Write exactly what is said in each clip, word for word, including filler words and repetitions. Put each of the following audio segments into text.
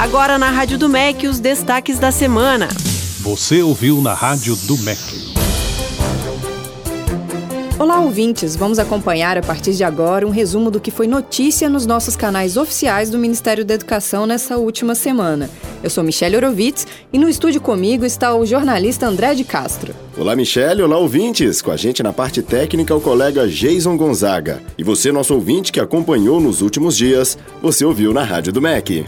Agora na Rádio do M E C, os destaques da semana. Você ouviu na Rádio do M E C. Olá, ouvintes! Vamos acompanhar a partir de agora um resumo do que foi notícia nos nossos canais oficiais do Ministério da Educação nessa última semana. Eu sou Michele Horowitz e no estúdio comigo está o jornalista André de Castro. Olá, Michele! Olá, ouvintes! Com a gente na parte técnica o colega Jason Gonzaga. E você, nosso ouvinte que acompanhou nos últimos dias, você ouviu na Rádio do M E C.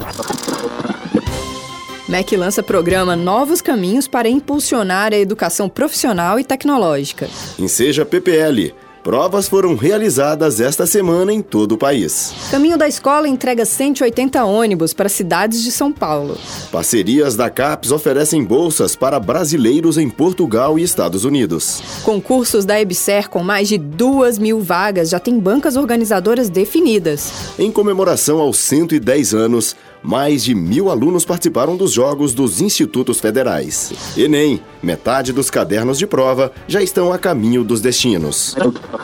M E C lança programa Novos Caminhos para impulsionar a educação profissional e tecnológica. Enseja P P L. Provas foram realizadas esta semana em todo o país. Caminho da Escola entrega cento e oitenta ônibus para cidades de São Paulo. Parcerias da CAPES oferecem bolsas para brasileiros em Portugal e Estados Unidos. Concursos da EBSER com mais de duas mil vagas já têm bancas organizadoras definidas. Em comemoração aos cento e dez anos, mais de mil alunos participaram dos Jogos dos Institutos Federais. Enem, metade dos cadernos de prova já estão a caminho dos destinos.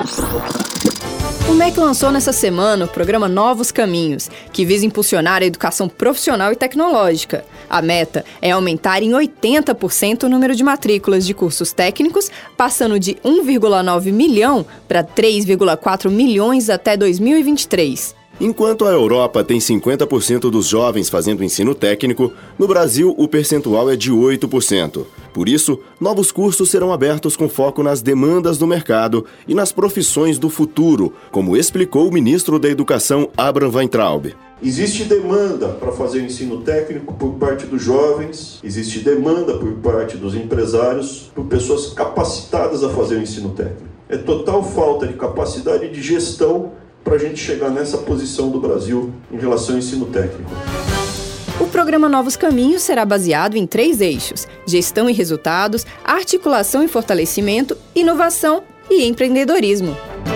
O M E C lançou nessa semana o programa Novos Caminhos, que visa impulsionar a educação profissional e tecnológica. A meta é aumentar em oitenta por cento o número de matrículas de cursos técnicos, passando de um vírgula nove milhão para três vírgula quatro milhões até dois mil e vinte e três. Enquanto a Europa tem cinquenta por cento dos jovens fazendo ensino técnico, no Brasil o percentual é de oito por cento. Por isso, novos cursos serão abertos com foco nas demandas do mercado e nas profissões do futuro, como explicou o ministro da Educação, Abraham Weintraub. Existe demanda para fazer o ensino técnico por parte dos jovens, existe demanda por parte dos empresários, por pessoas capacitadas a fazer o ensino técnico. É total falta de capacidade de gestão para a gente chegar nessa posição do Brasil em relação ao ensino técnico. O programa Novos Caminhos será baseado em três eixos: gestão e resultados, articulação e fortalecimento, inovação e empreendedorismo.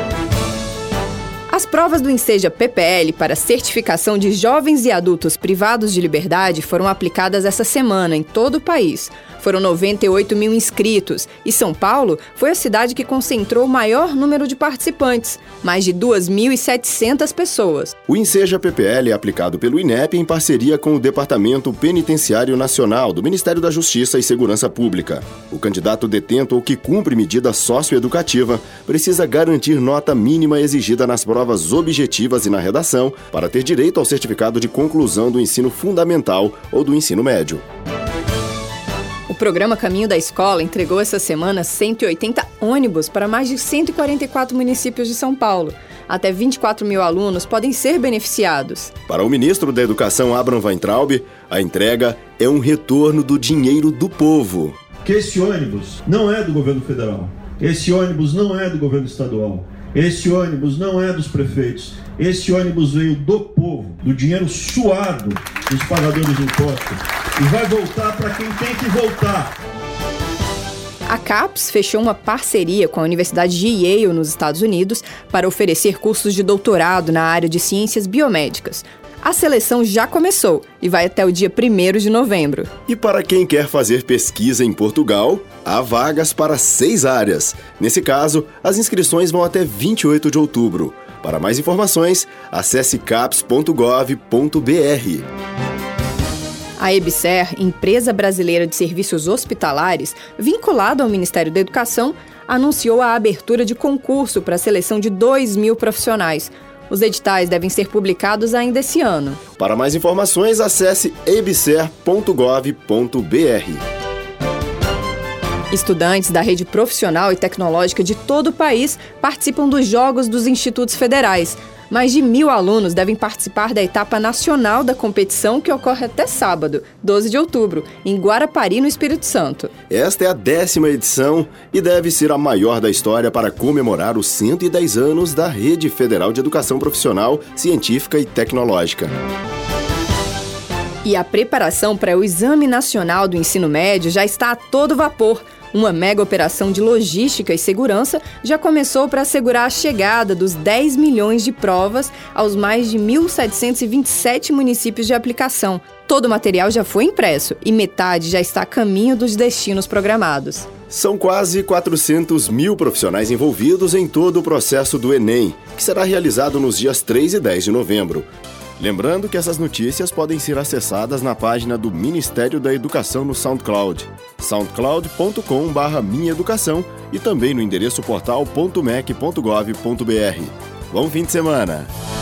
As provas do Enseja P P L para certificação de jovens e adultos privados de liberdade foram aplicadas essa semana em todo o país. Foram noventa e oito mil inscritos e São Paulo foi a cidade que concentrou o maior número de participantes, mais de duas mil e setecentas pessoas. O Enseja P P L é aplicado pelo I N E P em parceria com o Departamento Penitenciário Nacional do Ministério da Justiça e Segurança Pública. O candidato detento ou que cumpre medida socioeducativa precisa garantir nota mínima exigida nas provas objetivas e na redação para ter direito ao certificado de conclusão do ensino fundamental ou do ensino médio. O programa Caminho da Escola entregou essa semana cento e oitenta ônibus para mais de cento e quarenta e quatro municípios de São Paulo. Até vinte e quatro mil alunos podem ser beneficiados. Para o ministro da Educação, Abraham Weintraub, a entrega é um retorno do dinheiro do povo. Que esse ônibus não é do governo federal, esse ônibus não é do governo estadual, esse ônibus não é dos prefeitos, esse ônibus veio do povo, do dinheiro suado dos pagadores de impostos. E vai voltar para quem tem que voltar. A CAPES fechou uma parceria com a Universidade de Yale, nos Estados Unidos, para oferecer cursos de doutorado na área de ciências biomédicas. A seleção já começou e vai até o dia primeiro de novembro. E para quem quer fazer pesquisa em Portugal, há vagas para seis áreas. Nesse caso, as inscrições vão até vinte e oito de outubro. Para mais informações, acesse capes ponto gov ponto br. A EBSER, Empresa Brasileira de Serviços Hospitalares, vinculada ao Ministério da Educação, anunciou a abertura de concurso para a seleção de dois mil profissionais. Os editais devem ser publicados ainda esse ano. Para mais informações, acesse ebser ponto gov ponto br. Estudantes da rede profissional e tecnológica de todo o país participam dos Jogos dos Institutos Federais. Mais de mil alunos devem participar da etapa nacional da competição, que ocorre até sábado, doze de outubro, em Guarapari, no Espírito Santo. Esta é a décima edição e deve ser a maior da história para comemorar os cento e dez anos da Rede Federal de Educação Profissional, Científica e Tecnológica. E a preparação para o Exame Nacional do Ensino Médio já está a todo vapor. Uma mega operação de logística e segurança já começou para assegurar a chegada dos dez milhões de provas aos mais de mil setecentos e vinte e sete municípios de aplicação. Todo o material já foi impresso e metade já está a caminho dos destinos programados. São quase quatrocentos mil profissionais envolvidos em todo o processo do Enem, que será realizado nos dias três e dez de novembro. Lembrando que essas notícias podem ser acessadas na página do Ministério da Educação no SoundCloud, soundcloud ponto com barra minha educação e também no endereço portal ponto mec ponto gov ponto br. Bom fim de semana!